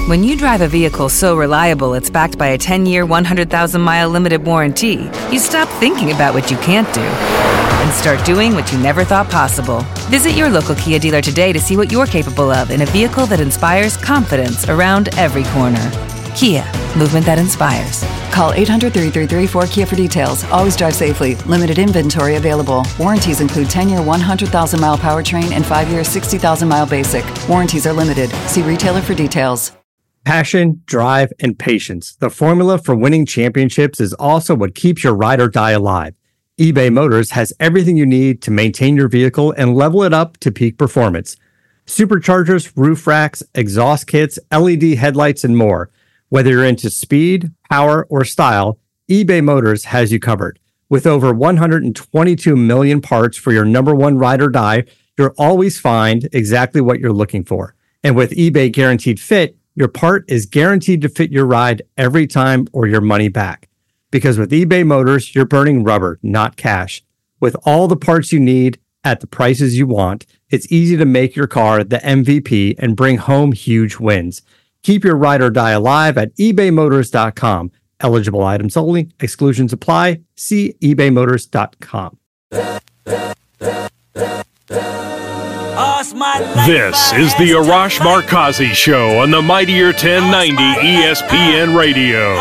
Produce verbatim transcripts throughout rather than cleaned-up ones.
When you drive a vehicle so reliable it's backed by a ten-year, one hundred thousand mile limited warranty, you stop thinking about what you can't do and start doing what you never thought possible. Visit your local Kia dealer today to see what you're capable of in a vehicle that inspires confidence around every corner. Kia, movement that inspires. Call eight hundred, three three three, four K I A for details. Always drive safely. Limited inventory available. Warranties include ten-year, one hundred thousand mile powertrain and five-year, sixty thousand mile basic. Warranties are limited. See retailer for details. Passion, drive, and patience. The formula for winning championships is also what keeps your ride or die alive. eBay Motors has everything you need to maintain your vehicle and level it up to peak performance. Superchargers, roof racks, exhaust kits, L E D headlights, and more. Whether you're into speed, power, or style, eBay Motors has you covered. With over one hundred twenty-two million parts for your number one ride or die, you'll always find exactly what you're looking for. And with eBay Guaranteed Fit, your part is guaranteed to fit your ride every time or your money back. Because with eBay Motors, you're burning rubber, not cash. With all the parts you need at the prices you want, it's easy to make your car the M V P and bring home huge wins. Keep your ride or die alive at ebay motors dot com. Eligible items only. Exclusions apply. See ebay motors dot com. This is the Arash Markazi Show on the Mightier ten ninety E S P N Radio.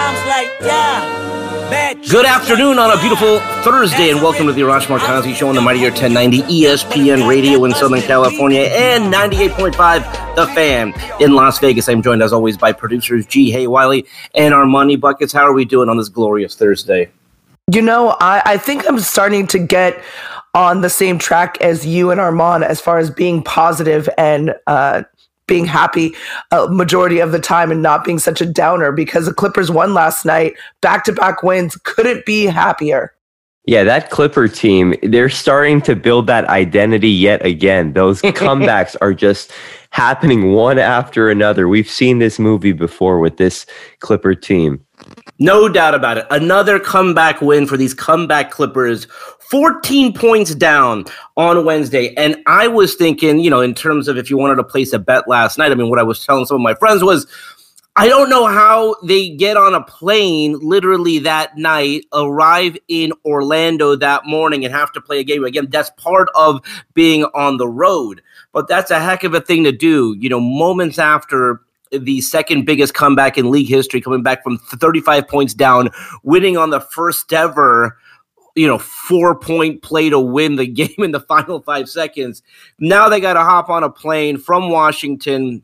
Good afternoon on a beautiful Thursday, and welcome to the Arash Markazi Show on the Mightier ten ninety E S P N Radio in Southern California and ninety-eight point five The Fan in Las Vegas. I'm joined, as always, by producers G. Hay Wiley and our Money Buckets. How are we doing on this glorious Thursday? You know, I, I think I'm starting to get on the same track as you and Armand as far as being positive and uh, being happy a majority of the time and not being such a downer, because the Clippers won last night, back-to-back wins, couldn't be happier. Yeah, that Clipper team, they're starting to build that identity yet again. Those comebacks are just happening one after another. We've seen this movie before with this Clipper team. No doubt about it. Another comeback win for these comeback Clippers. fourteen points down on Wednesday. And I was thinking, you know, in terms of if you wanted to place a bet last night, I mean, what I was telling some of my friends was, I don't know how they get on a plane literally that night, arrive in Orlando that morning, and have to play a game. Again, that's part of being on the road. But that's a heck of a thing to do, you know, moments after the second biggest comeback in league history, coming back from thirty-five points down, winning on the first ever, you know, four-point play to win the game in the final five seconds. Now they got to hop on a plane from Washington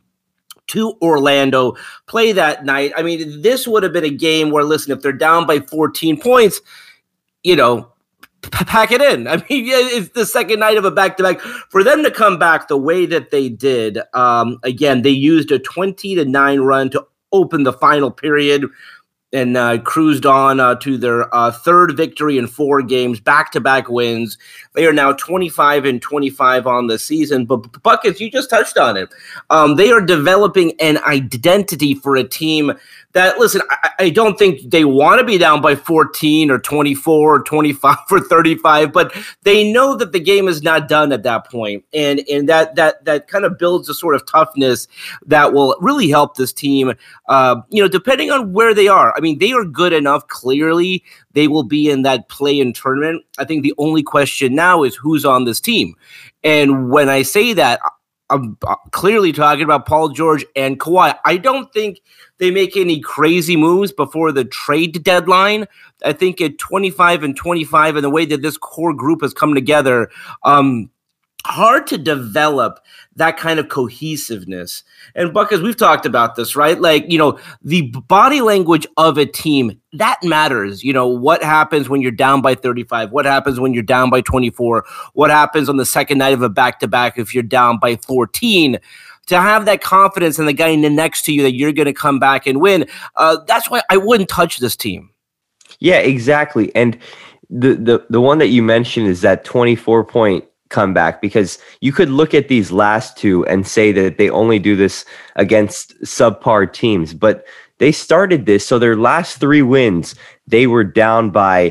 to Orlando, play that night. I mean, this would have been a game where, listen, if they're down by fourteen points, you know, pack it in. I mean, it's the second night of a back-to-back. For them to come back the way that they did, um, again, they used a twenty to nine run to open the final period and uh, cruised on uh, to their uh, third victory in four games, back-to-back wins. They are now twenty-five and twenty-five on the season. But Buckets, you just touched on it. Um, they are developing an identity for a team that, listen, I, I don't think they want to be down by fourteen or twenty-four or twenty-five or thirty-five, but they know that the game is not done at that point. And and that that that kind of builds a sort of toughness that will really help this team, uh, you know, depending on where they are. I mean, they are good enough, clearly. They will be in that play-in tournament. I think the only question now is who's on this team. And when I say that, I'm clearly talking about Paul George and Kawhi. I don't think they make any crazy moves before the trade deadline. I think at twenty-five and twenty-five, and the way that this core group has come together, um, hard to develop that kind of cohesiveness. And Buckers, we've talked about this, right? Like, you know, the body language of a team, that matters. You know, what happens when you're down by thirty-five? What happens when you're down by twenty-four? What happens on the second night of a back-to-back if you're down by fourteen? To have that confidence in the guy next to you that you're going to come back and win, uh, that's why I wouldn't touch this team. Yeah, exactly. And the, the, the one that you mentioned is that twenty-four point comeback, because you could look at these last two and say that they only do this against subpar teams, but they started this. So their last three wins, they were down by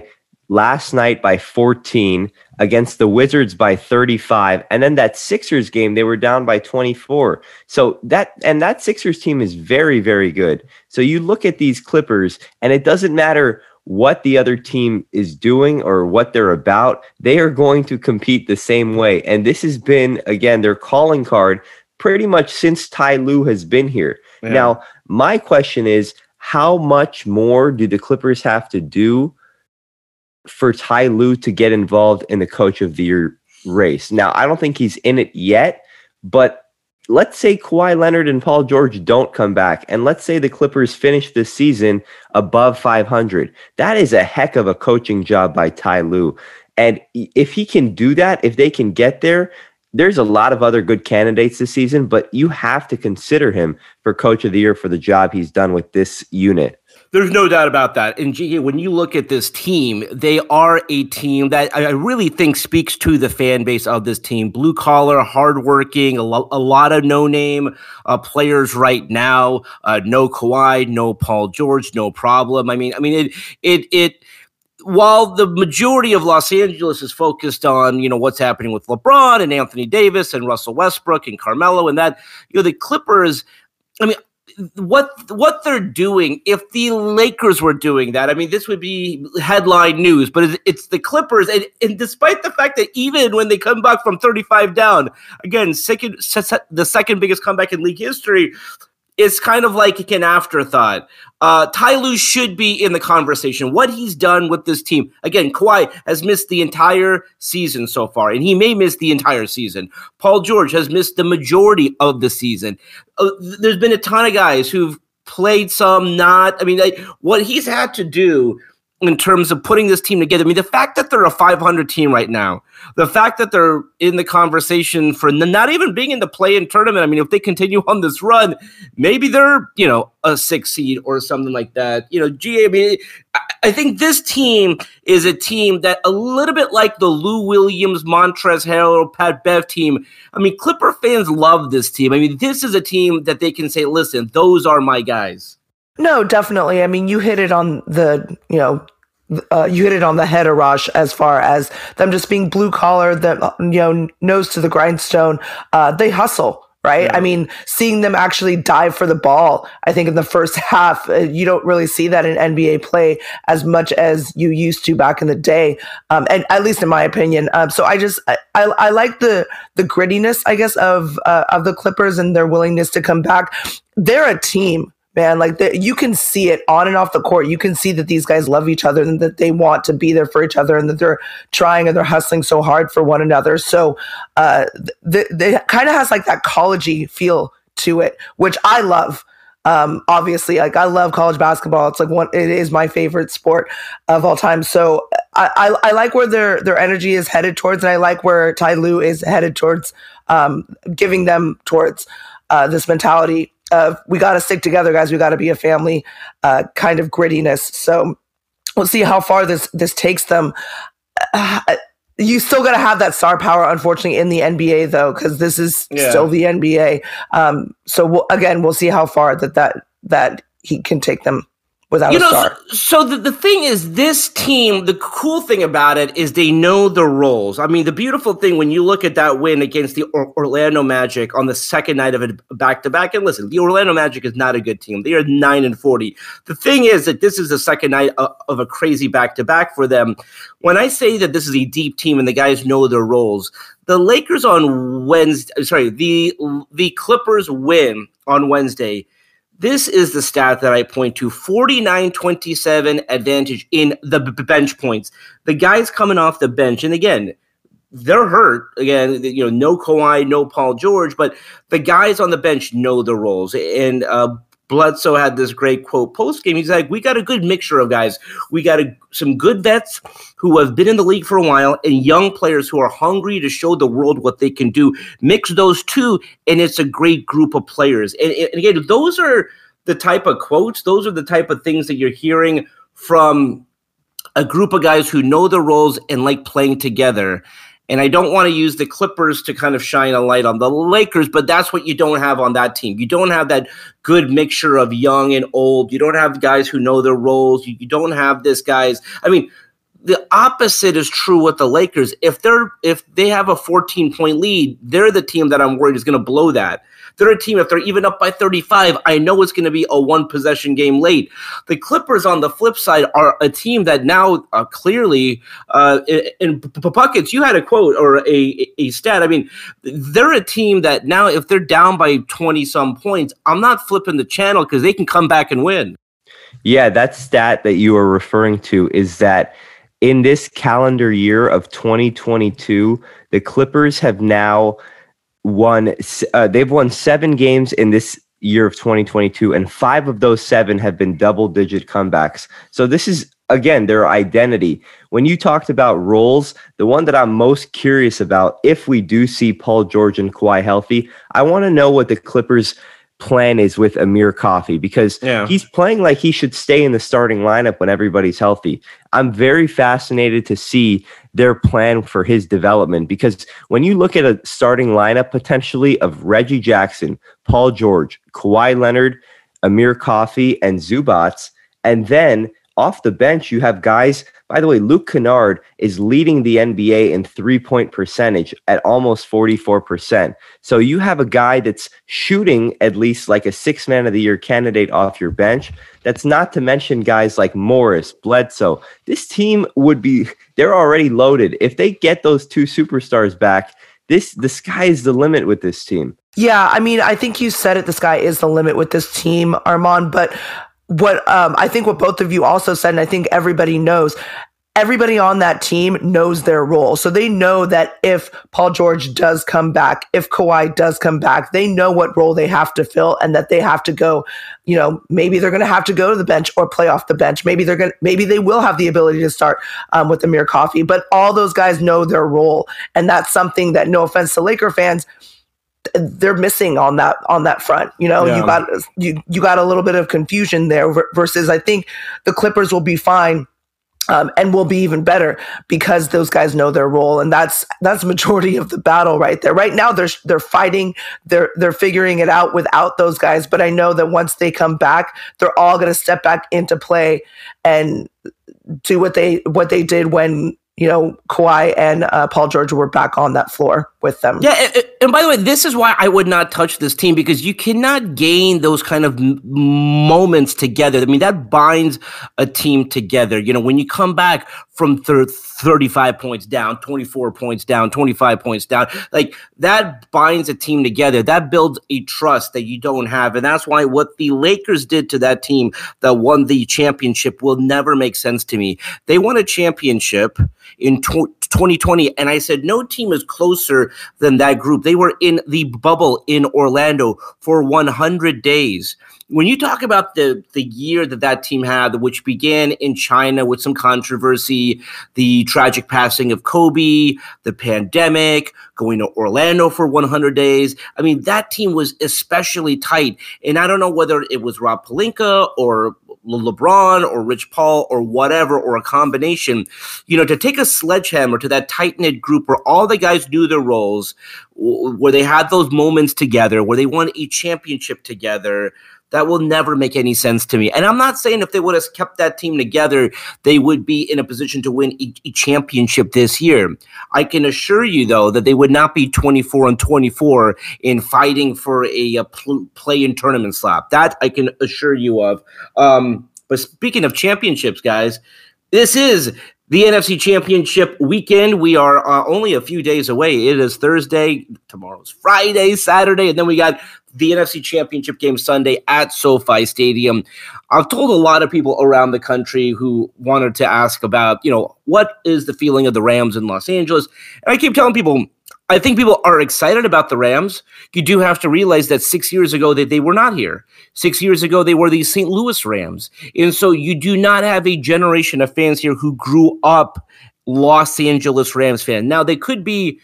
last night by fourteen, against the Wizards by thirty-five, and then that Sixers game, they were down by twenty-four. So that, and that Sixers team is very, very good. So you look at these Clippers, and it doesn't matter what the other team is doing or what they're about, they are going to compete the same way. And this has been, again, their calling card pretty much since Ty Lue has been here. Yeah. Now, my question is, how much more do the Clippers have to do for Ty Lue to get involved in the Coach of the Year race? Now, I don't think he's in it yet, but let's say Kawhi Leonard and Paul George don't come back, and let's say the Clippers finish this season above five hundred. That is a heck of a coaching job by Ty Lue. And if he can do that, if they can get there, there's a lot of other good candidates this season, but you have to consider him for Coach of the Year for the job he's done with this unit. There's no doubt about that. And G, when you look at this team, they are a team that I really think speaks to the fan base of this team. Blue collar, hardworking, a, lo- a lot of no-name uh, players right now. Uh, no Kawhi, no Paul George, no problem. I mean, I mean, it, it, it. While the majority of Los Angeles is focused on, you know, what's happening with LeBron and Anthony Davis and Russell Westbrook and Carmelo and that, you know, the Clippers, I mean, what what they're doing, if the Lakers were doing that, I mean, this would be headline news, but it's, it's the Clippers. And, and despite the fact that even when they come back from thirty-five down, again, second the second biggest comeback in league history, it's kind of like an afterthought. Uh, Ty Lue should be in the conversation. What he's done with this team. Again, Kawhi has missed the entire season so far, and he may miss the entire season. Paul George has missed the majority of the season. Uh, there's been a ton of guys who've played some, not. I mean, like, what he's had to do in terms of putting this team together. I mean, the fact that they're a five hundred team right now, the fact that they're in the conversation for not even being in the play-in tournament. I mean, if they continue on this run, maybe they're, you know, a six seed or something like that. You know, G, I mean, I think this team is a team that a little bit like the Lou Williams, Montrezl Harrell, Pat Bev team. I mean, Clipper fans love this team. I mean, this is a team that they can say, listen, those are my guys. No, definitely. I mean, you hit it on the, you know, uh, you hit it on the head, Arash, as far as them just being blue collar, them, you know, nose to the grindstone. Uh, they hustle, right? Yeah. I mean, seeing them actually dive for the ball, I think in the first half, uh, you don't really see that in N B A play as much as you used to back in the day. Um, and at least in my opinion. Um, so I just, I, I, I like the, the grittiness, I guess, of, uh, of the Clippers and their willingness to come back. They're a team. Man, like the, you can see it on and off the court. You can see that these guys love each other and that they want to be there for each other and that they're trying and they're hustling so hard for one another. So uh, th- th- it kind of has like that college-y feel to it, which I love. Um, obviously, like I love college basketball. It's like one, it is my favorite sport of all time. So I, I, I like where their their energy is headed towards, and I like where Ty Lue is headed towards, um, giving them towards uh, this mentality. Uh, we got to stick together, guys. We got to be a family, uh, kind of grittiness. So we'll see how far this this takes them. Uh, you still got to have that star power, unfortunately, in the N B A, though, because this is yeah. still the N B A. Um, so we'll, again, we'll see how far that that that he can take them without you a know, star. So, so the, the thing is, this team, the cool thing about it is they know the roles. I mean, the beautiful thing when you look at that win against the or- Orlando Magic on the second night of a back-to-back, and listen, the Orlando Magic is not a good team. They are nine and forty. The thing is that this is the second night of, of a crazy back-to-back for them. When I say that this is a deep team and the guys know their roles, the Lakers on Wednesday, sorry, the the Clippers win on Wednesday. This is the stat that I point to, forty-nine twenty-seven advantage in the b- bench points. The guys coming off the bench, and again, they're hurt. Again, you know, no Kawhi, no Paul George, but the guys on the bench know the roles. And uh, Bledsoe had this great quote post-game. He's like, we got a good mixture of guys. We got a, some good vets who have been in the league for a while and young players who are hungry to show the world what they can do. Mix those two, and it's a great group of players. And, and again, those are the type of quotes. Those are the type of things that you're hearing from a group of guys who know their roles and like playing together. And I don't want to use the Clippers to kind of shine a light on the Lakers, but that's what you don't have on that team. You don't have that good mixture of young and old. You don't have guys who know their roles. You, you don't have this guys. I mean, the opposite is true with the Lakers. If they're if they have a fourteen point lead, they're the team that I'm worried is going to blow that. They're a team, if they're even up by thirty-five, I know it's going to be a one-possession game late. The Clippers, on the flip side, are a team that now uh, clearly, uh, in Puckets, you had a quote or a, a stat. I mean, they're a team that now, if they're down by twenty-some points, I'm not flipping the channel because they can come back and win. Yeah, that stat that you are referring to is that in this calendar year of twenty twenty-two, the Clippers have now won, uh, they've won seven games in this year of twenty twenty-two, and five of those seven have been double-digit comebacks. So this is, again, their identity. When you talked about roles, the one that I'm most curious about, if we do see Paul George and Kawhi healthy, I want to know what the Clippers' plan is with Amir Coffey, because yeah. he's playing like he should stay in the starting lineup when everybody's healthy. I'm very fascinated to see their plan for his development, because when you look at a starting lineup potentially of Reggie Jackson, Paul George, Kawhi Leonard, Amir Coffey, and Zubats, and then off the bench, you have guys. By the way, Luke Kennard is leading the N B A in three-point percentage at almost forty-four percent. So you have a guy that's shooting at least like a six-man of the year candidate off your bench. That's not to mention guys like Morris, Bledsoe. This team would be, they're already loaded. If they get those two superstars back, this the sky is the limit with this team. Yeah, I mean, I think you said it, the sky is the limit with this team, Armand, but what um, I think what both of you also said, and I think everybody knows, everybody on that team knows their role. So they know that if Paul George does come back, if Kawhi does come back, they know what role they have to fill, and that they have to go, you know, maybe they're going to have to go to the bench or play off the bench. Maybe they're going to, maybe they will have the ability to start um, with Amir Coffey, but all those guys know their role. And that's something that, no offense to Laker fans, they're missing on that on that front. You know, yeah. you got you you got a little bit of confusion there versus I think the Clippers will be fine um, and will be even better because those guys know their role, and that's that's the majority of the battle right there. Right now, they're they're fighting, they're they're figuring it out without those guys. But I know that once they come back, they're all going to step back into play and do what they what they did when, you know, Kawhi and uh, Paul George were back on that floor with them. Yeah, and, and by the way, this is why I would not touch this team, because you cannot gain those kind of m- moments together. I mean, that binds a team together. You know, when you come back from thir- thirty-five points down, twenty-four points down, twenty-five points down, like that binds a team together. That builds a trust that you don't have. And that's why what the Lakers did to that team that won the championship will never make sense to me. They won a championship in twenty twenty, and I said no team is closer than that group. They were in the bubble in Orlando for one hundred days. When you talk about the, the year that that team had, which began in China with some controversy, the tragic passing of Kobe, the pandemic, going to Orlando for one hundred days, I mean, that team was especially tight. And I don't know whether it was Rob Pelinka or LeBron or Rich Paul or whatever, or a combination, you know, to take a sledgehammer to that tight-knit group where all the guys knew their roles, where they had those moments together, where they won a championship together, that will never make any sense to me. And I'm not saying if they would have kept that team together, they would be in a position to win a, a championship this year. I can assure you, though, that they would not be twenty-four and twenty-four in fighting for a, a pl- play-in tournament slot. That I can assure you of. Um, but speaking of championships, guys, this is the N F C Championship weekend. We are uh, only a few days away. It is Thursday, tomorrow's Friday, Saturday, and then we got the N F C Championship game Sunday at SoFi Stadium. I've told a lot of people around the country who wanted to ask about, you know, what is the feeling of the Rams in Los Angeles? And I keep telling people, I think people are excited about the Rams. You do have to realize that six years ago that they were not here. Six years ago, they were the Saint Louis Rams. And so you do not have a generation of fans here who grew up Los Angeles Rams fan. Now, they could be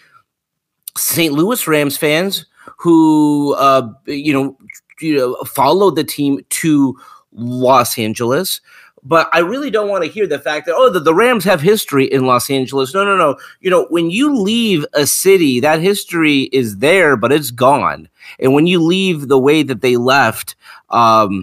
Saint Louis Rams fans who, uh, you know, you know, followed the team to Los Angeles. But I really don't want to hear the fact that, oh, the, the Rams have history in Los Angeles. No, no, no. You know, when you leave a city, that history is there, but it's gone. And when you leave the way that they left, um,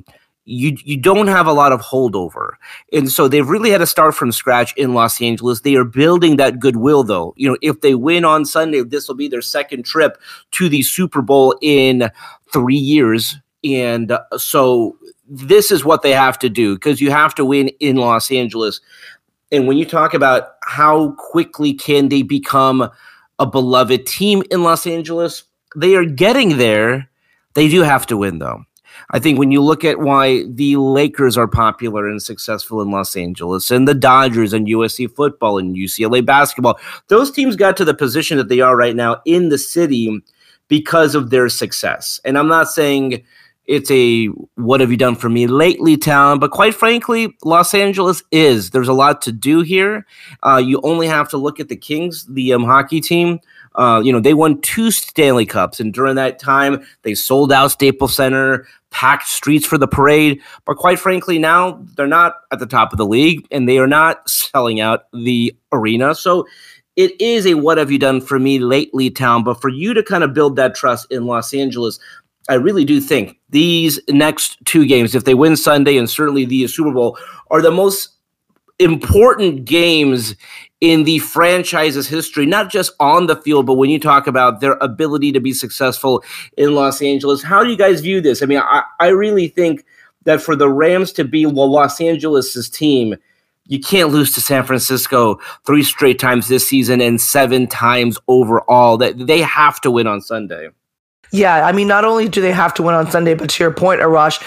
you you don't have a lot of holdover. And so they've really had to start from scratch in Los Angeles. They are building that goodwill, though. You know, if they win on Sunday, this will be their second trip to the Super Bowl in three years. And uh, so this is what they have to do, because you have to win in Los Angeles. And when you talk about how quickly can they become a beloved team in Los Angeles, they are getting there. They do have to win, though. I think when you look at why the Lakers are popular and successful in Los Angeles, and the Dodgers and U S C football and U C L A basketball, those teams got to the position that they are right now in the city because of their success. And I'm not saying it's a what have you done for me lately town, but quite frankly, Los Angeles is. There's a lot to do here. Uh, you only have to look at the Kings, the um, hockey team. Uh, you know, they won two Stanley Cups, and during that time, they sold out Staples Center, packed streets for the parade. But quite frankly, now they're not at the top of the league, and they are not selling out the arena. So it is a what have you done for me lately town. But for you to kind of build that trust in Los Angeles, I really do think these next two games, if they win Sunday and certainly the Super Bowl, are the most important games in the franchise's history, not just on the field, but when you talk about their ability to be successful in Los Angeles. How do you guys view this? I mean, I, I really think that for the Rams to be Los Angeles' team, you can't lose to San Francisco three straight times this season and seven times overall. That they have to win on Sunday. Yeah, I mean, not only do they have to win on Sunday, but to your point, Arash,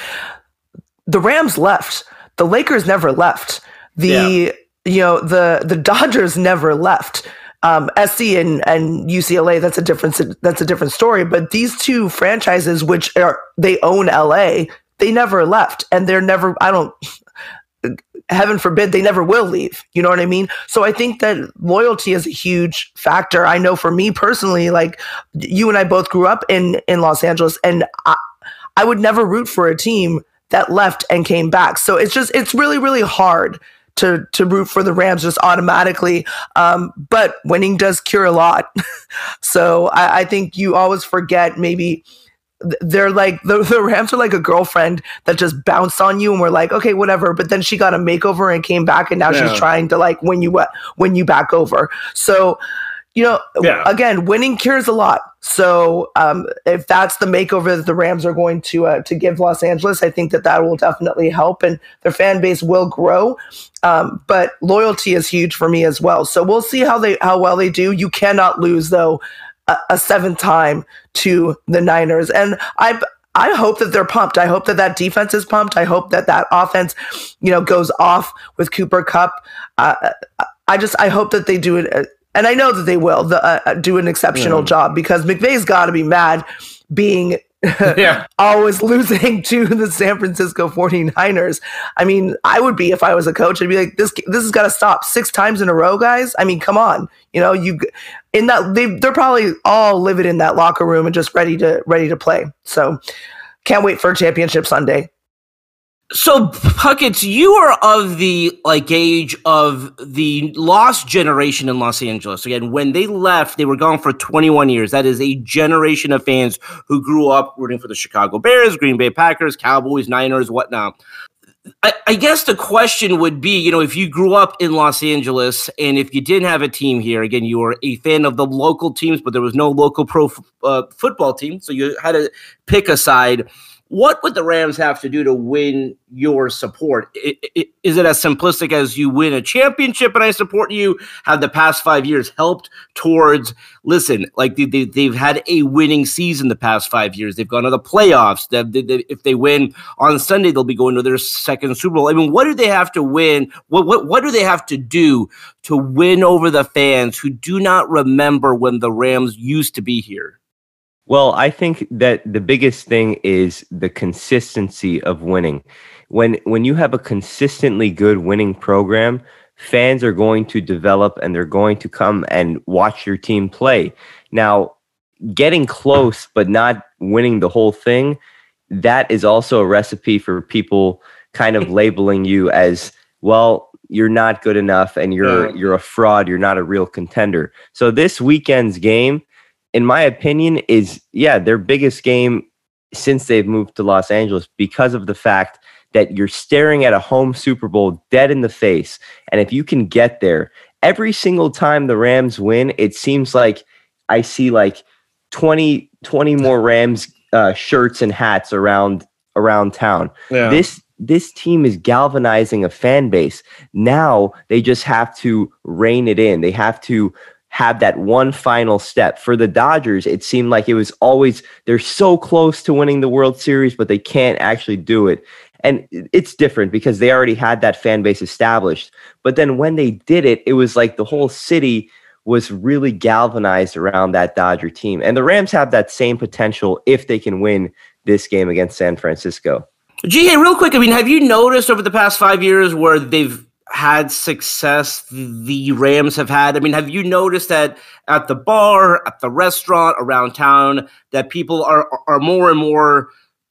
the Rams left. The Lakers never left. The yeah. you know the the Dodgers never left. Um, S C and, and U C L A, that's a different that's a different story. But these two franchises, which are they own L A, they never left, and they're never. I don't. Heaven forbid they never will leave. You know what I mean? So I think that loyalty is a huge factor. I know for me personally, like you and I both grew up in, in Los Angeles, and I, I would never root for a team that left and came back. So it's just, it's really, really hard to, to root for the Rams just automatically. Um, but winning does cure a lot. So I, I think you always forget maybe they're like the, the Rams are like a girlfriend that just bounced on you and we're like, okay, whatever. But then she got a makeover and came back, and now yeah. she's trying to like win you win you back over. So, you know, yeah. again, winning cures a lot. So um, if that's the makeover that the Rams are going to uh, to give Los Angeles, I think that that will definitely help, and their fan base will grow. Um, but loyalty is huge for me as well. So we'll see how they how well they do. You cannot lose though. A seventh time to the Niners. And I I hope that they're pumped. I hope that that defense is pumped. I hope that that offense, you know, goes off with Cooper Kupp. Uh, I just, I hope that they do it. And I know that they will the, uh, do an exceptional yeah. job, because McVay's got to be mad being yeah. always losing to the San Francisco forty-niners. I mean, I would be if I was a coach. I'd be like, this this has got to stop six times in a row, guys. I mean, come on. You know, you in that they they're probably all living in that locker room and just ready to ready to play. So can't wait for a championship Sunday. So, Puckets, you are of the like age of the lost generation in Los Angeles. Again, when they left, they were gone for twenty-one years. That is a generation of fans who grew up rooting for the Chicago Bears, Green Bay Packers, Cowboys, Niners, whatnot. I, I guess the question would be, you know, if you grew up in Los Angeles and if you didn't have a team here, again, you were a fan of the local teams, but there was no local pro uh, football team, so you had to pick a side. What would the Rams have to do to win your support? Is it as simplistic as you win a championship and I support you? Have the past five years helped towards, listen, like they, they, they've had a winning season the past five years. They've gone to the playoffs. They, they, if they win on Sunday, they'll be going to their second Super Bowl. I mean, what do they have to win? What, what, what do they have to do to win over the fans who do not remember when the Rams used to be here? Well, I think that the biggest thing is the consistency of winning. When when you have a consistently good winning program, fans are going to develop and they're going to come and watch your team play. Now, getting close but not winning the whole thing, that is also a recipe for people kind of labeling you as, well, you're not good enough and you're yeah. you're a fraud, you're not a real contender. So this weekend's game, in my opinion, is, yeah, their biggest game since they've moved to Los Angeles, because of the fact that you're staring at a home Super Bowl dead in the face. And if you can get there, every single time the Rams win, it seems like I see like twenty, twenty more Rams uh, shirts and hats around around town. Yeah. This this team is galvanizing a fan base. Now they just have to rein it in. They have to have that one final step. For the Dodgers, it seemed like it was always, they're so close to winning the World Series, but they can't actually do it. And it's different because they already had that fan base established. But then when they did it, it was like the whole city was really galvanized around that Dodger team. And the Rams have that same potential if they can win this game against San Francisco. G, hey, real quick, I mean, have you noticed over the past five years where they've had success the Rams have had? I mean, have you noticed that at the bar, at the restaurant, around town, that people are are more and more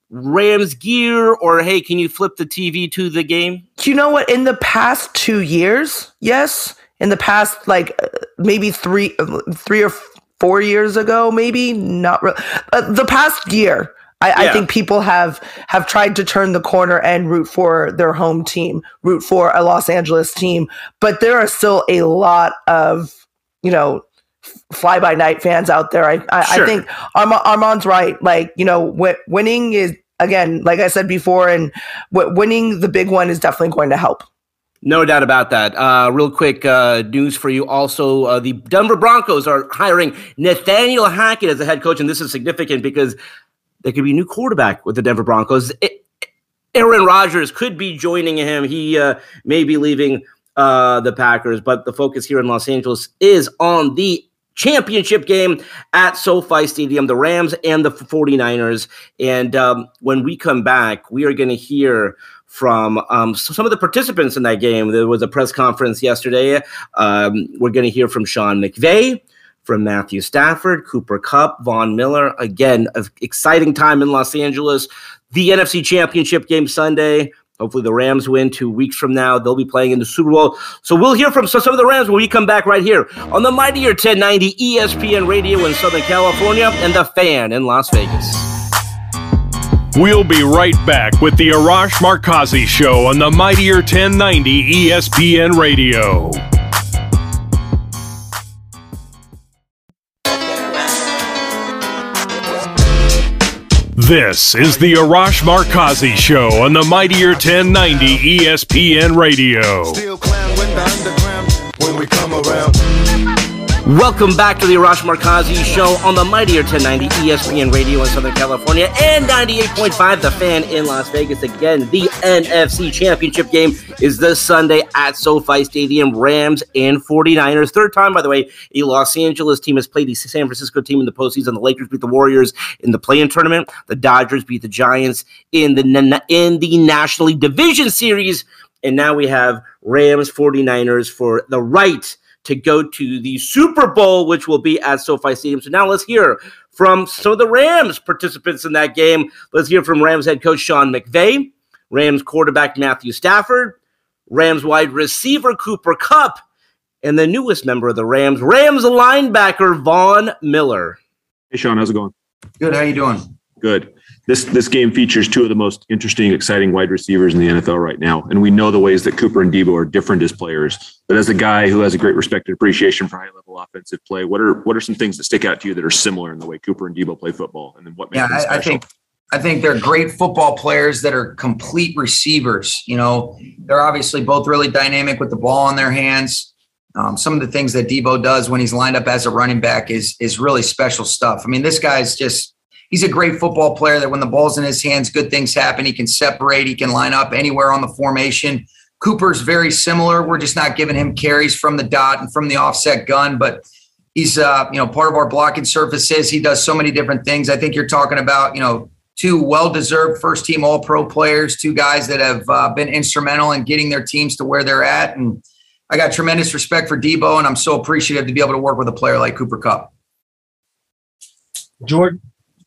Rams gear, or hey, can you flip the T V to the game? You know what? In the past two years, yes. In the past, like maybe three, three or four years ago, maybe not. Re- uh, the past year, I, yeah. I think people have have tried to turn the corner and root for their home team, root for a Los Angeles team. But there are still a lot of, you know, fly by night fans out there. I I, sure. I think Arma- Armand's right. Like, you know, w- winning is, again, like I said before, and w- winning the big one is definitely going to help. No doubt about that. Uh, real quick uh, news for you. Also, uh, the Denver Broncos are hiring Nathaniel Hackett as the head coach, and this is significant because there could be a new quarterback with the Denver Broncos. It, Aaron Rodgers could be joining him. He uh, may be leaving uh, the Packers, but the focus here in Los Angeles is on the championship game at SoFi Stadium, the Rams and the 49ers. And um, when we come back, we are going to hear from um, some of the participants in that game. There was a press conference yesterday. Um, we're going to hear from Sean McVay, from Matthew Stafford, Cooper Kupp, Von Miller. Again, an exciting time in Los Angeles. The N F C Championship game Sunday. Hopefully the Rams win two weeks from now. They'll be playing in the Super Bowl. So we'll hear from some of the Rams when we come back right here on the Mightier ten ninety E S P N Radio in Southern California and The Fan in Las Vegas. We'll be right back with the Arash Markazi Show on the Mightier ten ninety E S P N Radio. This is the Arash Markazi Show on the Mightier ten ninety E S P N Radio. Still clown when the underground when we come around. Welcome back to the Arash Markazi Show on the Mightier ten ninety E S P N Radio in Southern California and ninety-eight point five The Fan in Las Vegas. Again, the N F C Championship game is this Sunday at SoFi Stadium. Rams and 49ers. Third time, by the way, a Los Angeles team has played the San Francisco team in the postseason. The Lakers beat the Warriors in the play-in tournament. The Dodgers beat the Giants in the in the National League Division Series. And now we have Rams 49ers for the right to go to the Super Bowl, which will be at SoFi Stadium. So now let's hear from some of the Rams participants in that game. Let's hear from Rams head coach Sean McVay, Rams quarterback Matthew Stafford, Rams wide receiver Cooper Kupp, and the newest member of the Rams, Rams linebacker Von Miller. Hey, Sean, how's it going? Good. How you doing? Good. This this game features two of the most interesting, exciting wide receivers in the N F L right now. And we know the ways that Cooper and Debo are different as players. But as a guy who has a great respect and appreciation for high-level offensive play, what are what are some things that stick out to you that are similar in the way Cooper and Debo play football? And then what makes yeah, them special? I, I think I think they're great football players that are complete receivers. You know, they're obviously both really dynamic with the ball in their hands. Um, some of the things that Debo does when he's lined up as a running back is is really special stuff. I mean, this guy's just he's a great football player that when the ball's in his hands, good things happen. He can separate. He can line up anywhere on the formation. Cooper's very similar. We're just not giving him carries from the dot and from the offset gun, but he's, uh, you know, part of our blocking surfaces. He does so many different things. I think you're talking about, you know, two well-deserved first-team All-Pro players, two guys that have uh, been instrumental in getting their teams to where they're at. And I got tremendous respect for Debo, and I'm so appreciative to be able to work with a player like Cooper Kupp. Jordan?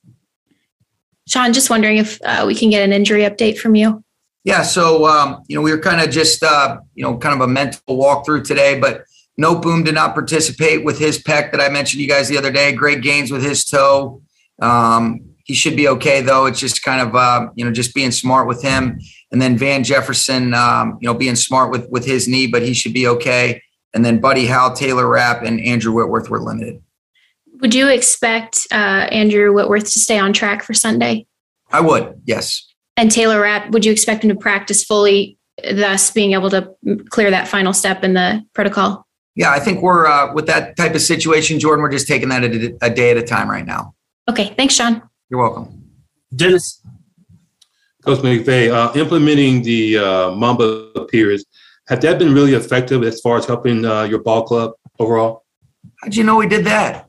Sean, just wondering if uh, we can get an injury update from you. Yeah, so, um, you know, we were kind of just, uh, you know, kind of a mental walkthrough today, but No Boom did not participate with his pec that I mentioned to you guys the other day. Greg Gaines with his toe. Um, he should be okay, though. It's just kind of, uh, you know, just being smart with him. And then Van Jefferson, um, you know, being smart with, with his knee, but he should be okay. And then Buddy Howell, Taylor Rapp, and Andrew Whitworth were limited. Would you expect uh, Andrew Whitworth to stay on track for Sunday? I would, yes. And Taylor Rapp, would you expect him to practice fully, thus being able to clear that final step in the protocol? Yeah, I think we're, uh, with that type of situation, Jordan, we're just taking that a, a day at a time right now. Okay, thanks, Sean. You're welcome. Dennis. Coach McVay, uh, implementing the uh, Mamba periods, have that been really effective as far as helping uh, your ball club overall? How'd you know we did that?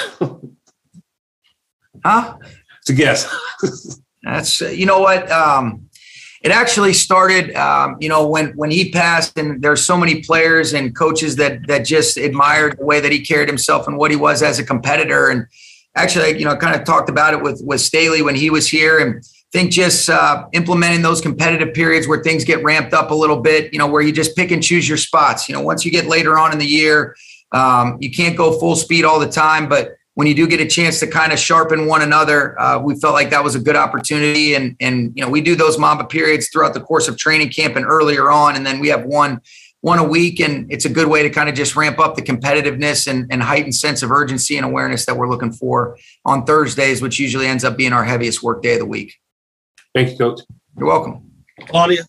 Huh? It's a guess. That's, uh, you know what? Um, it actually started, um, you know, when, when he passed, and there's so many players and coaches that, that just admired the way that he carried himself and what he was as a competitor. And actually, you know, kind of talked about it with, with Staley when he was here, and I think just uh, implementing those competitive periods where things get ramped up a little bit, you know, where you just pick and choose your spots. You know, once you get later on in the year, um, you can't go full speed all the time, but when you do get a chance to kind of sharpen one another, uh, we felt like that was a good opportunity. And, and, you know, we do those Mamba periods throughout the course of training camp and earlier on. And then we have one, one a week. And it's a good way to kind of just ramp up the competitiveness and, and heightened sense of urgency and awareness that we're looking for on Thursdays, which usually ends up being our heaviest work day of the week. Thank you, Coach. You're welcome. Claudia.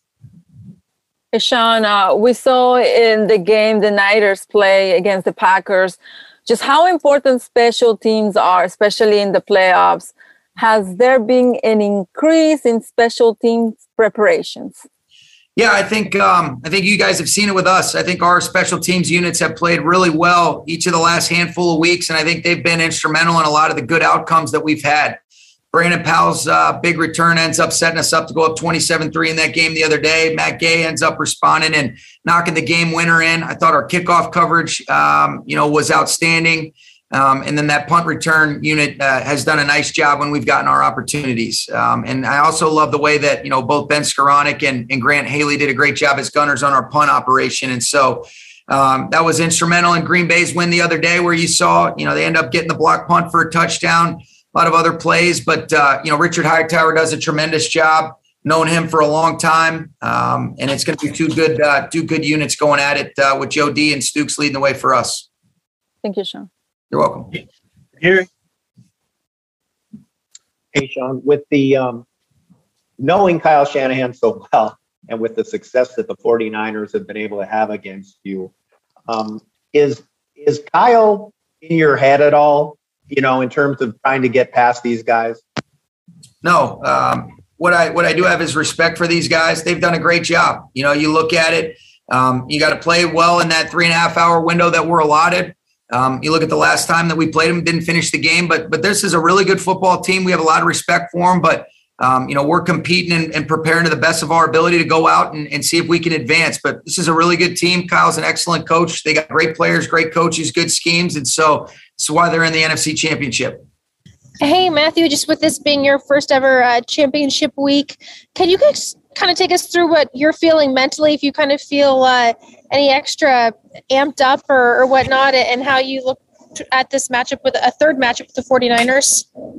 Hey, Sean, uh, we saw in the game the Niners play against the Packers just how important special teams are, especially in the playoffs. Has there been an increase in special teams preparations? Yeah, I think um, I think you guys have seen it with us. I think our special teams units have played really well each of the last handful of weeks, and I think they've been instrumental in a lot of the good outcomes that we've had. Brandon Powell's uh, big return ends up setting us up to go up twenty-seven three in that game the other day. Matt Gay ends up responding and knocking the game winner in. I thought our kickoff coverage, um, you know, was outstanding. Um, and then that punt return unit uh, has done a nice job when we've gotten our opportunities. Um, and I also love the way that, you know, both Ben Skoranek and, and Grant Haley did a great job as gunners on our punt operation. And so um, that was instrumental in Green Bay's win the other day, where you saw, you know, they end up getting the block punt for a touchdown. A lot of other plays, but, uh, you know, Richard Hightower does a tremendous job. Known him for a long time. Um, and it's going to be two good, uh, two good units going at it uh, with Joe D and Stukes leading the way for us. Thank you, Sean. You're welcome. Gary. Hey, Sean, with the um, knowing Kyle Shanahan so well and with the success that the 49ers have been able to have against you, um, is, is Kyle in your head at all? You know, in terms of trying to get past these guys? No. Um, what I what I do have is respect for these guys. They've done a great job. You know, you look at it, um, you got to play well in that three and a half hour window that we're allotted. Um, you look at the last time that we played them, didn't finish the game, but but this is a really good football team. We have a lot of respect for them, but um, you know, we're competing and, and preparing to the best of our ability to go out and, and see if we can advance. But this is a really good team. Kyle's an excellent coach. They got great players, great coaches, good schemes, and so that's why they're in the N F C Championship. Hey, Matthew, just with this being your first ever uh, championship week, can you guys kind of take us through what you're feeling mentally, if you kind of feel uh, any extra amped up or, or whatnot, and how you look at this matchup with a third matchup with the 49ers?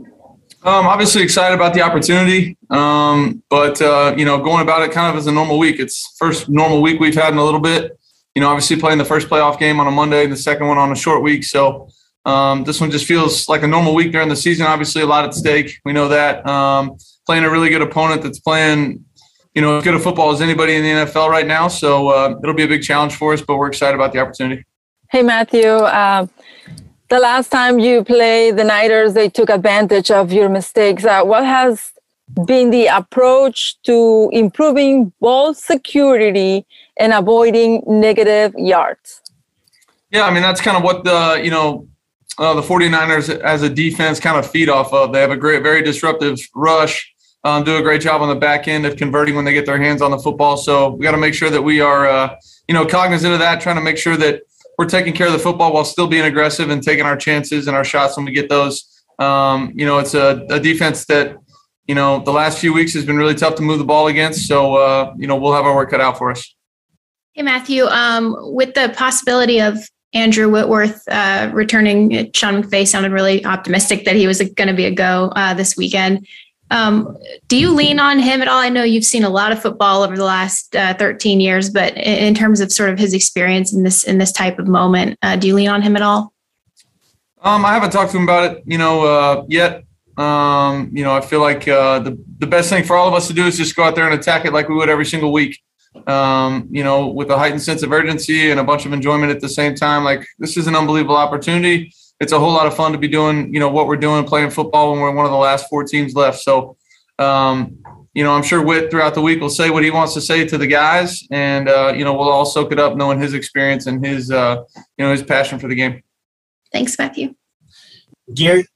Um, obviously excited about the opportunity, um, but, uh, you know, going about it kind of as a normal week. It's first normal week we've had in a little bit. You know, obviously playing the first playoff game on a Monday and the second one on a short week. So um, this one just feels like a normal week during the season. Obviously a lot at stake. We know that. Um, playing a really good opponent that's playing, you know, as good a football as anybody in the N F L right now. So uh, it'll be a big challenge for us, but we're excited about the opportunity. Hey, Matthew. Uh, the last time you played the Niners, they took advantage of your mistakes. Uh, what has been the approach to improving ball security and avoiding negative yards? Yeah, I mean, that's kind of what the, you know, uh, the 49ers as a defense kind of feed off of. They have a great, very disruptive rush, um, do a great job on the back end of converting when they get their hands on the football. So we got to make sure that we are, uh, you know, cognizant of that, trying to make sure that we're taking care of the football while still being aggressive and taking our chances and our shots when we get those. Um, you know, it's a, a defense that, you know, the last few weeks has been really tough to move the ball against. So, uh, you know, we'll have our work cut out for us. Hey, Matthew, um, with the possibility of Andrew Whitworth uh, returning. Sean McVay sounded really optimistic that he was going to be a go uh, this weekend. Um, do you lean on him at all? I know you've seen a lot of football over the last uh, thirteen years, but in, in terms of sort of his experience in this in this type of moment, uh, do you lean on him at all? Um, I haven't talked to him about it, you know, uh, yet. Um, you know, I feel like uh, the the best thing for all of us to do is just go out there and attack it like we would every single week. Um, you know, with a heightened sense of urgency and a bunch of enjoyment at the same time. Like, this is an unbelievable opportunity. It's a whole lot of fun to be doing, you know, what we're doing, playing football when we're one of the last four teams left. So, um, you know, I'm sure Whit throughout the week will say what he wants to say to the guys, and, uh, you know, we'll all soak it up knowing his experience and his, uh, you know, his passion for the game. Thanks, Matthew. Gary?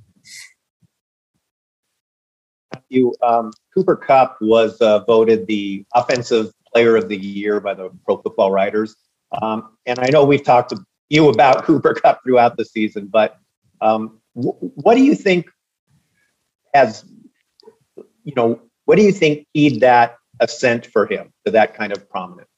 Matthew, um, Cooper Kupp was uh, voted the offensive player of the year by the Pro Football Writers. Um, and I know we've talked to you about Cooper Kupp throughout the season, but um, w- what do you think as, you know, what do you think keyed that ascent for him to that kind of prominence?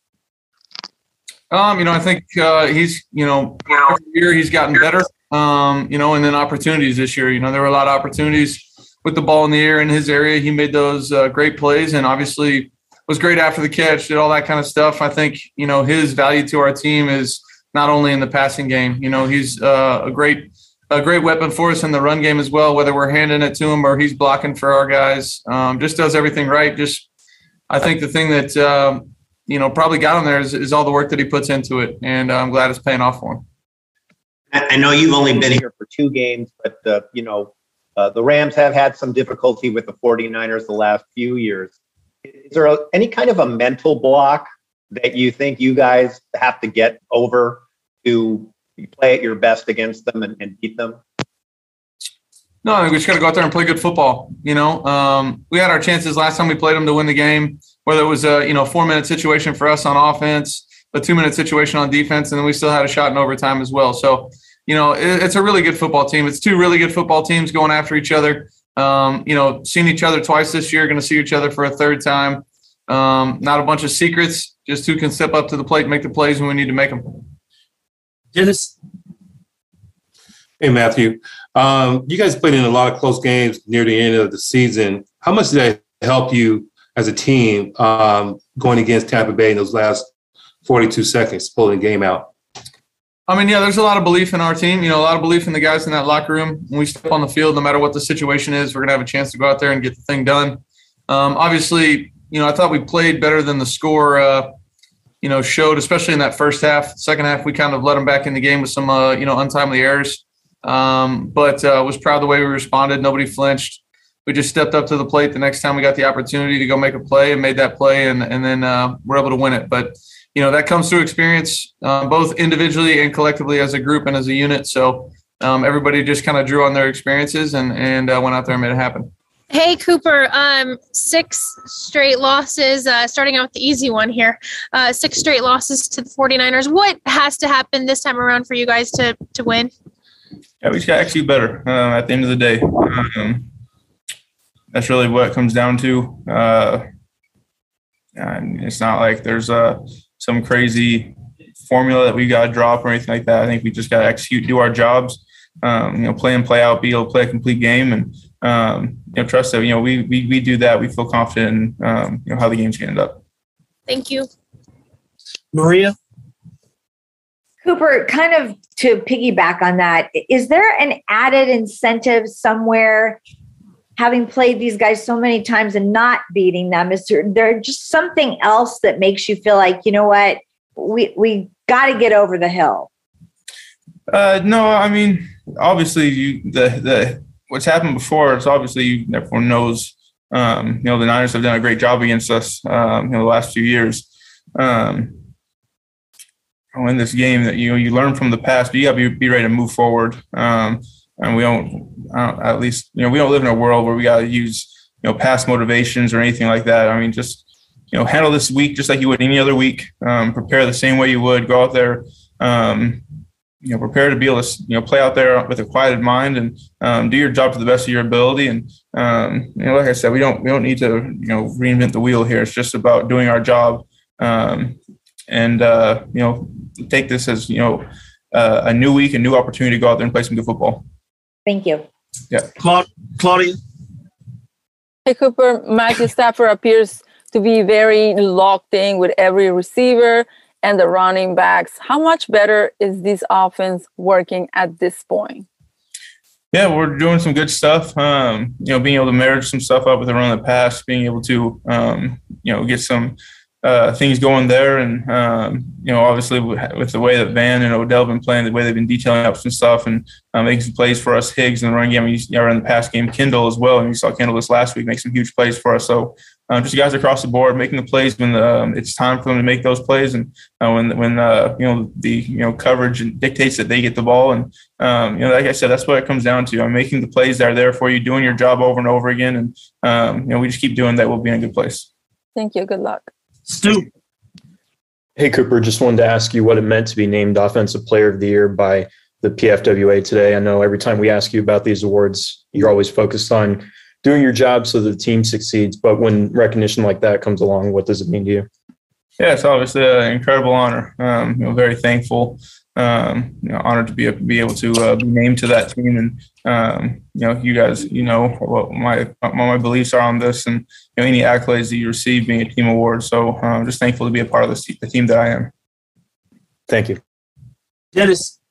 Um, you know, I think uh, he's, you know, every year he's gotten better, um, you know, and then opportunities this year. You know, there were a lot of opportunities with the ball in the air in his area. He made those uh, great plays and obviously was great after the catch, did all that kind of stuff. I think, you know, his value to our team is not only in the passing game. You know, he's uh, a great a great weapon for us in the run game as well, whether we're handing it to him or he's blocking for our guys. Um, just does everything right. Just, I think the thing that, um, you know, probably got him there is, is all the work that he puts into it. And I'm glad it's paying off for him. I know you've only been here for two games, but, uh, you know, uh, the Rams have had some difficulty with the forty-niners the last few years. Is there a, any kind of a mental block that you think you guys have to get over to play at your best against them and, and beat them? No, I think we just got to go out there and play good football. You know, um, we had our chances last time we played them to win the game, whether it was a, you know, four minute situation for us on offense, a two minute situation on defense, and then we still had a shot in overtime as well. So, you know, it, it's a really good football team. It's two really good football teams going after each other. Um, you know, seen each other twice this year, going to see each other for a third time. Um, not a bunch of secrets, just who can step up to the plate and make the plays when we need to make them. Dennis. Hey, Matthew. Um, you guys played in a lot of close games near the end of the season. How much did that help you as a team um, going against Tampa Bay in those last forty-two seconds, pulling the game out? I mean, yeah, there's a lot of belief in our team, you know, a lot of belief in the guys in that locker room. When we step on the field, no matter what the situation is, we're going to have a chance to go out there and get the thing done. Um, obviously, you know, I thought we played better than the score, uh, you know, showed, especially in that first half. Second half, we kind of let them back in the game with some, uh, you know, untimely errors. Um, but uh, was proud of the way we responded. Nobody flinched. We just stepped up to the plate the next time we got the opportunity to go make a play and made that play, and, and then uh, we're able to win it. But, you know, that comes through experience, uh, both individually and collectively as a group and as a unit. So um, everybody just kind of drew on their experiences and, and uh, went out there and made it happen. Hey, Cooper, um, six straight losses, uh, starting out with the easy one here, uh, six straight losses to the forty-niners. What has to happen this time around for you guys to, to win? Yeah, we just got to execute better uh, at the end of the day. Um, that's really what it comes down to. Uh, and it's not like there's uh, some crazy formula that we got to drop or anything like that. I think we just got to execute, do our jobs, um, you know, play and play out, be able to play a complete game, and um, you know, trust that, you know, we we we do that. We feel confident in um, you know, how the game's going to end up. Thank you. Maria? Cooper, kind of to piggyback on that, is there an added incentive somewhere, having played these guys so many times and not beating them? Is there, there just something else that makes you feel like, you know what, we we got to get over the hill? Uh, no, I mean, obviously, you the the what's happened before. It's obviously everyone knows. Um, you know, the Niners have done a great job against us. Um, you know, the last few years. Um, in this game, that you know you learn from the past, but you got to be, be ready to move forward. Um, and we don't, uh, at least you know, we don't live in a world where we got to use you know past motivations or anything like that. I mean, just you know, handle this week just like you would any other week. Um, prepare the same way you would. Go out there. Um, you know, prepare to be able to you know play out there with a quieted mind and um, do your job to the best of your ability. And um, you know, like I said, we don't we don't need to you know reinvent the wheel here. It's just about doing our job. Um, and uh, you know. Take this as, you know, uh, a new week, a new opportunity to go out there and play some good football. Thank you. Yeah. Claudia. Hey, Cooper, Matthew Stafford appears to be very locked in with every receiver and the running backs. How much better is this offense working at this point? Yeah, we're doing some good stuff. Um, you know, being able to marry some stuff up with the run of the pass, being able to, um, you know, get some uh, things going there. And, um, you know, obviously with, with the way that Van and Odell have been playing, the way they've been detailing up some stuff and um, making some plays for us, Higgs in the run game, and you know, in the pass game, Kendall as well. And you saw Kendall this last week make some huge plays for us. So um, just guys across the board making the plays when um, it's time for them to make those plays. And uh, when, when uh, you know, the, you know, coverage dictates that they get the ball. And, um, you know, like I said, that's what it comes down to. I'm making the plays that are there for you, doing your job over and over again. And, um, you know, we just keep doing that. We'll be in a good place. Thank you. Good luck. Stu. Hey, Cooper, just wanted to ask you what it meant to be named Offensive Player of the Year by the P F W A today. I know every time we ask you about these awards, you're always focused on doing your job so the team succeeds. But when recognition like that comes along, what does it mean to you? Yeah, it's obviously an incredible honor. Um, you know, very thankful, um, you know, honored to be be able to uh, be named to that team. And um, you know, you guys, you know what my what my beliefs are on this, and you know, any accolades that you receive being a team award. So I'm uh, just thankful to be a part of this, the team that I am. Thank you, Dennis.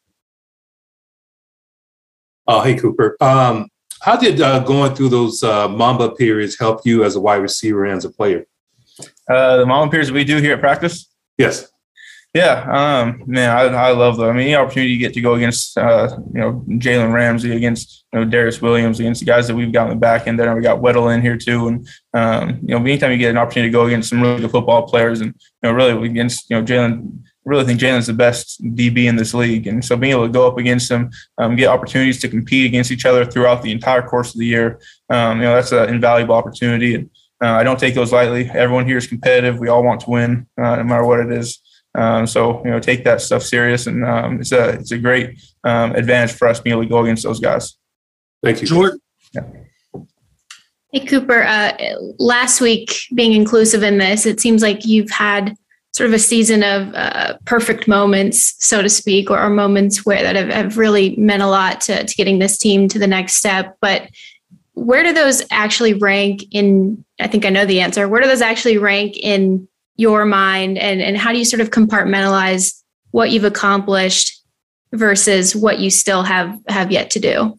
Oh, hey, Cooper. Um, how did uh, going through those uh, Mamba periods help you as a wide receiver and as a player? Uh, the Mamba periods we do here at practice? Yes. Yeah, um, man, I, I love them. I mean, any opportunity you get to go against, uh, you know, Jalen Ramsey, against, you know, Darius Williams, against the guys that we've got in the back end there, and we got Weddle in here too. And, um, you know, anytime you get an opportunity to go against some really good football players, and, you know, really against, you know, Jalen, really think Jalen's the best D B in this league. And so being able to go up against them, um, get opportunities to compete against each other throughout the entire course of the year, um, you know, that's an invaluable opportunity. And uh, I don't take those lightly. Everyone here is competitive. We all want to win, uh, no matter what it is. Um, so, you know, take that stuff serious, and um, it's a it's a great um, advantage for us being able to go against those guys. Thank you, Jordan. Yeah. Hey, Cooper, uh, last week, being inclusive in this, it seems like you've had sort of a season of uh, perfect moments, so to speak, or, or moments where that have, have really meant a lot to, to getting this team to the next step. But where do those actually rank in, I think I know the answer, where do those actually rank in your mind, and, and how do you sort of compartmentalize what you've accomplished versus what you still have, have yet to do?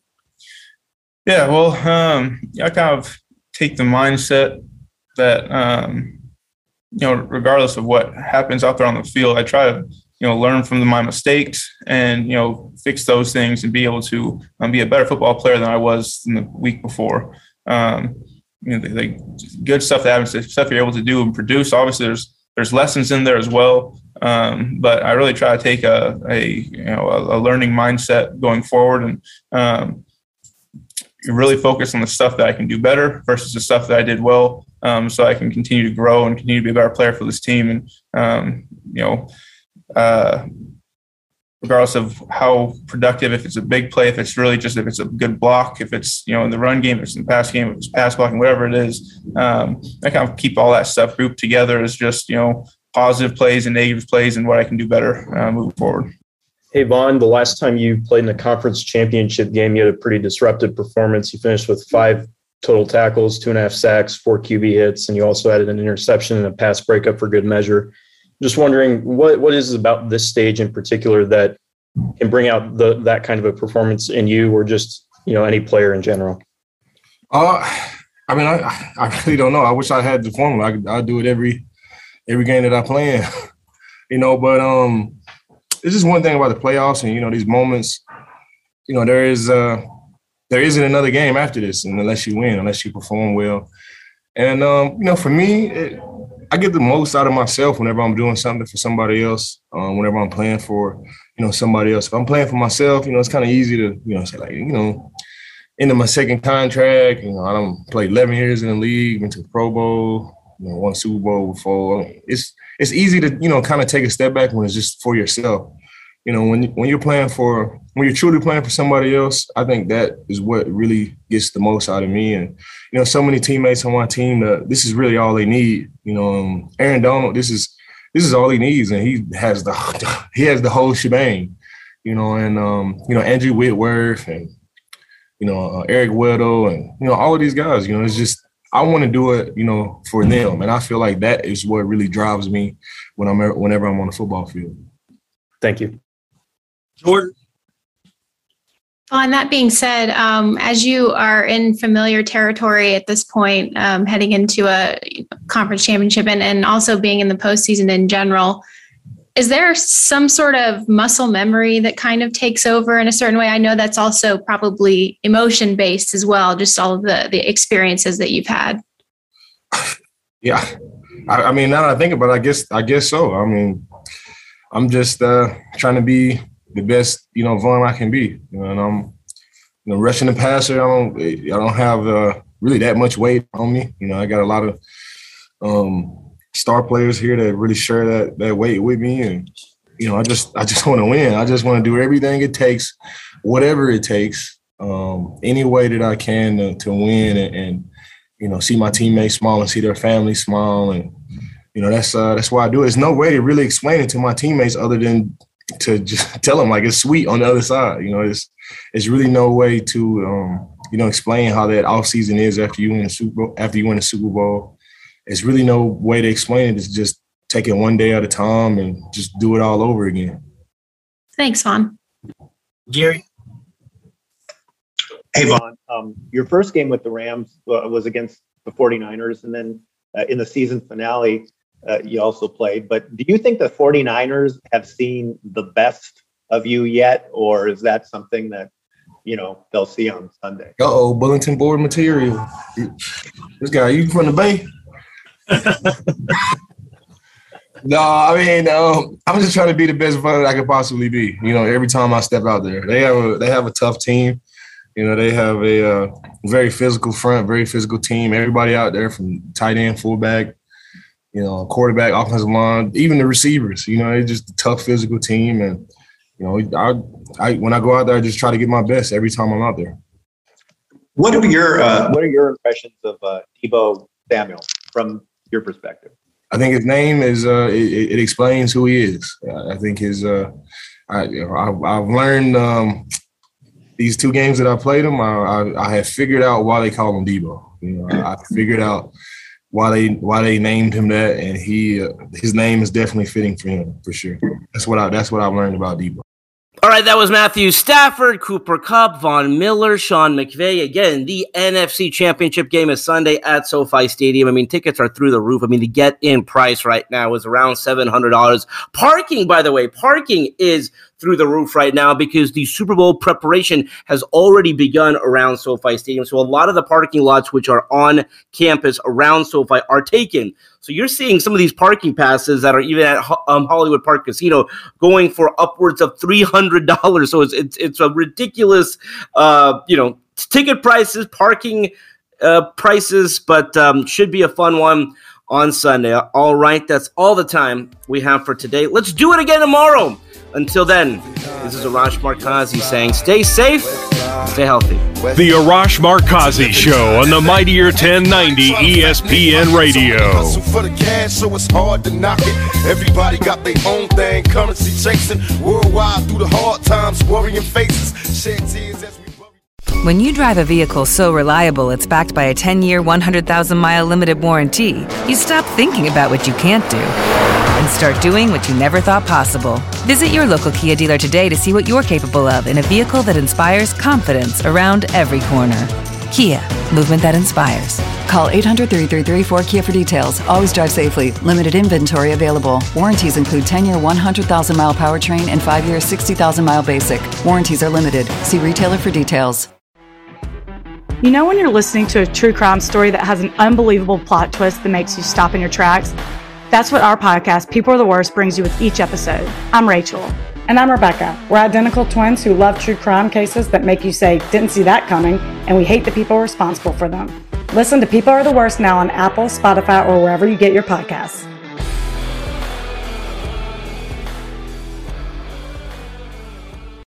Yeah, well, um, I kind of take the mindset that, um, you know, regardless of what happens out there on the field, I try to, you know, learn from my mistakes and, you know, fix those things and be able to um, be a better football player than I was in the week before. Um, you know, the, the good stuff that happens, the stuff you're able to do and produce. Obviously, there's there's lessons in there as well, um, but I really try to take a, a you know a, a learning mindset going forward, and um, really focus on the stuff that I can do better versus the stuff that I did well, um, so I can continue to grow and continue to be a better player for this team. And um, you know, uh, regardless of how productive, if it's a big play, if it's really just if it's a good block, if it's, you know, in the run game, if it's in the pass game, if it's pass blocking, whatever it is, um, I kind of keep all that stuff grouped together as just, you know, positive plays and negative plays and what I can do better uh, moving forward. Hey, Vaughn, the last time you played in a conference championship game, you had a pretty disruptive performance. You finished with five total tackles, two and a half sacks, four Q B hits, and you also added an interception and a pass breakup for good measure. Just wondering what, what is it about this stage in particular that can bring out the, that kind of a performance in you, or just, you know, any player in general? Uh, I mean, I, I really don't know. I wish I had the formula. I could, I'd do it every, every game that I play in, you know, but um, it's just one thing about the playoffs and, you know, these moments, you know, there is uh, there isn't another game after this, and unless you win, unless you perform well. And, um, you know, for me, it, I get the most out of myself whenever I'm doing something for somebody else, um, whenever I'm playing for, you know, somebody else. If I'm playing for myself, you know, it's kind of easy to, you know, say like, you know, into my second contract, you know, I don't play eleven years in the league, went to the Pro Bowl, you know, won Super Bowl before. I mean, it's it's easy to, you know, kind of take a step back when it's just for yourself. You know, when when you're playing for, when you're truly playing for somebody else, I think that is what really gets the most out of me. And, you know, so many teammates on my team, uh, this is really all they need. You know, um, Aaron Donald, this is this is all he needs, and he has the he has the whole shebang. you know, and, um, you know, Andrew Whitworth and, you know, uh, Eric Weddle and, you know, all of these guys, you know, it's just, I want to do it, you know, for them. And I feel like that is what really drives me when I'm, whenever I'm on the football field. Thank you. Jordan? Well, and that being said, um, as you are in familiar territory at this point, um, heading into a conference championship and, and also being in the postseason in general, is there some sort of muscle memory that kind of takes over in a certain way? I know that's also probably emotion based as well, just all of the, the experiences that you've had. Yeah. I, I mean, now that I think about it, I guess, I guess so. I mean, I'm just uh, trying to be the best, you know, Vaughn I can be. You know, and I'm, you know, rushing the passer. I don't, I don't have uh, really that much weight on me. You know, I got a lot of um, star players here that really share that that weight with me, and you know, I just, I just want to win. I just want to do everything it takes, whatever it takes, um, any way that I can to, to win, and, and you know, see my teammates smile and see their family smile, and you know, that's uh, that's why I do it. There's no way to really explain it to my teammates other than to just tell them like it's sweet on the other side. You know, it's it's really no way to um, you know, explain how that off season is after you win a Super Bowl, after you win a Super Bowl. It's really no way to explain it. It's just take it one day at a time and just do it all over again. Thanks, Vaughn. Gary? Hey, Vaughn. Um, your first game with the Rams uh, was against the forty-niners, and then uh, in the season finale, uh, you also played. But do you think the forty-niners have seen the best of you yet, or is that something that, you know, they'll see on Sunday? Uh-oh, bulletin board material. This guy, you from the Bay? No, I mean, um, I'm just trying to be the best Vaughn I could possibly be. You know, every time I step out there, they have a they have a tough team. You know, they have a uh, very physical front, very physical team. Everybody out there from tight end, fullback, you know, quarterback, offensive line, even the receivers. You know, it's just a tough physical team, and you know, I, I when I go out there, I just try to get my best every time I'm out there. What are your uh, What are your impressions of uh, Deebo Samuel from your perspective? I think his name is uh, it, it explains who he is. I think his uh, I, you know, I I've learned um, these two games that I played him. I, I I have figured out why they call him Deebo. You know, I, I figured out why they why they named him that, and he uh, his name is definitely fitting for him for sure. That's what I that's what I've learned about Deebo. All right, that was Matthew Stafford, Cooper Kupp, Von Miller, Sean McVay. Again, the N F C Championship game is Sunday at SoFi Stadium. I mean, tickets are through the roof. I mean, the get-in price right now is around seven hundred dollars. Parking, by the way, parking is through the roof right now because the Super Bowl preparation has already begun around SoFi Stadium. So a lot of the parking lots which are on campus around SoFi are taken. So you're seeing some of these parking passes that are even at um, Hollywood Park Casino going for upwards of three hundred dollars. So it's it's, it's a ridiculous, uh, you know, ticket prices, parking uh, prices, but um, should be a fun one on Sunday. All right, that's all the time we have for today. Let's do it again tomorrow. Until then, this is Arash Markazi saying stay safe, stay healthy. The Arash Markazi Show on the Mightier ten ninety E S P N Radio. Hustle for the cash, so it's hard to knock it. Everybody got their own thing, currency chasing. Worldwide through the hard times, worrying faces. Shed tears as we When you drive a vehicle so reliable it's backed by a ten-year, one hundred thousand mile limited warranty, you stop thinking about what you can't do and start doing what you never thought possible. Visit your local Kia dealer today to see what you're capable of in a vehicle that inspires confidence around every corner. Kia, movement that inspires. Call eight hundred, three three three, four K I A for details. Always drive safely. Limited inventory available. Warranties include ten-year, one hundred thousand mile powertrain and five-year, sixty thousand mile basic. Warranties are limited. See retailer for details. You know when you're listening to a true crime story that has an unbelievable plot twist that makes you stop in your tracks? That's what our podcast, People Are the Worst, brings you with each episode. I'm Rachel. And I'm Rebecca. We're identical twins who love true crime cases that make you say, didn't see that coming, and we hate the people responsible for them. Listen to People Are the Worst now on Apple, Spotify, or wherever you get your podcasts.